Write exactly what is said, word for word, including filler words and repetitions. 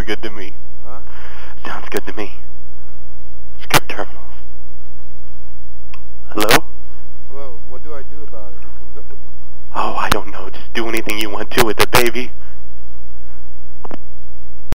good to me. Huh? Sounds good to me. Script terminals. Hello? Hello, what do I do about it? Who comes up with them? Oh, I don't know. Just do anything you want to with it, baby.